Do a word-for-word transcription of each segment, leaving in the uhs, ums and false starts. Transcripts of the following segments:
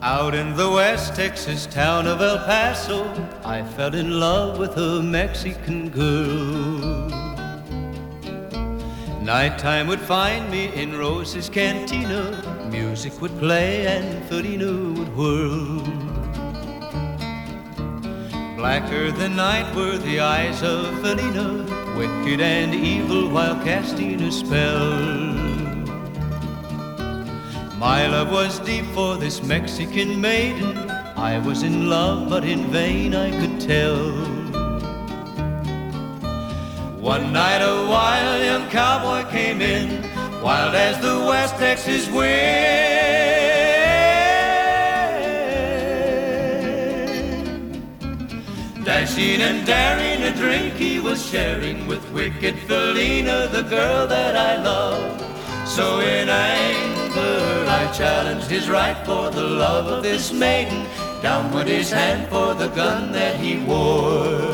Out in the West Texas town of El Paso, I fell in love with a Mexican girl. Nighttime would find me in Rose's Cantina. Music would play and Felina would whirl. Blacker than night were the eyes of Felina, wicked and evil while casting a spell. My love was deep for this Mexican maiden. I was in love, but in vain I could tell. One night a wild young cowboy came in, wild as the West Texas wind. Dashing and daring, a drink he was sharing with wicked Felina, the girl that I loved. So in anger I challenged his right for the love of this maiden. Down went his hand for the gun that he wore.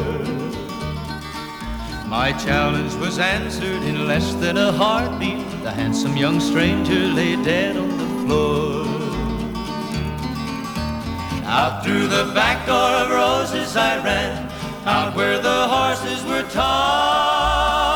My challenge was answered in less than a heartbeat. The handsome young stranger lay dead on the floor. Out through the back door of Roses I ran, out where the horses were tied.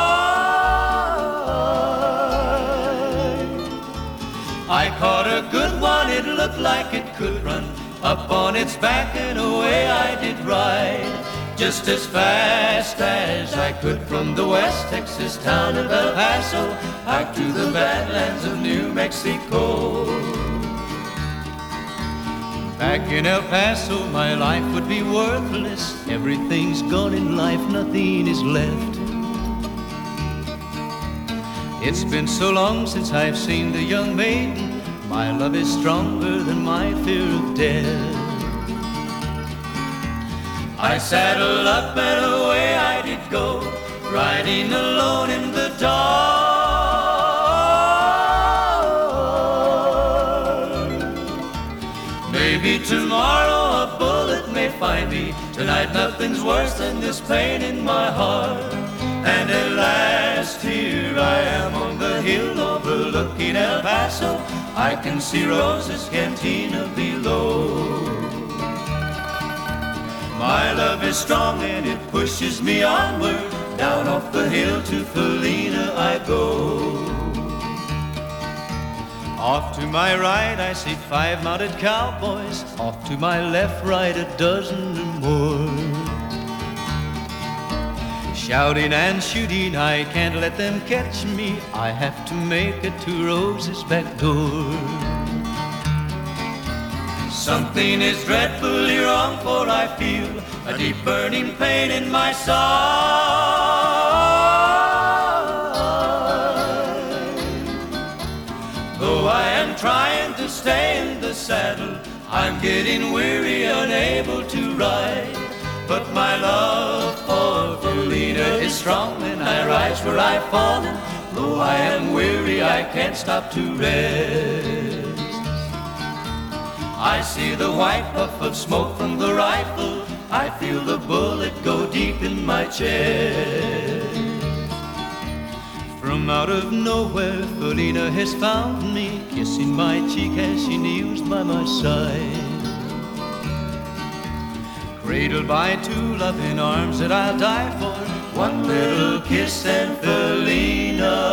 I caught a good one, it looked like it could run. Up on its back and away I did ride, just as fast as I could from the West Texas town of El Paso out to the badlands of New Mexico. Back in El Paso my life would be worthless. Everything's gone in life, nothing is left. It's been so long since I've seen the young maiden. My love is stronger than my fear of death. I saddled up and away I did go, riding alone in the dark. Maybe tomorrow a bullet may find me. Tonight nothing's worse than this pain in my heart. And at last here I am on the hill overlooking El Paso. I can see Rose's Cantina below. My love is strong and it pushes me onward. Down off the hill to Felina I go. Off to my right I see five mounted cowboys. Off to my left, right, a dozen or more. Shouting and shooting, I can't let them catch me. I have to make it to Rose's back door. Something is dreadfully wrong, for I feel a deep burning pain in my side. Though I am trying to stay in the saddle, I'm getting weary, unable to ride. But my love for Felina is strong, and I rise where I've fallen. Though I am weary, I can't stop to rest. I see the white puff of smoke from the rifle. I feel the bullet go deep in my chest. From out of nowhere, Felina has found me, kissing my cheek as she kneels by my side. Cradled by two loving arms that I'll die for, one little kiss and Felina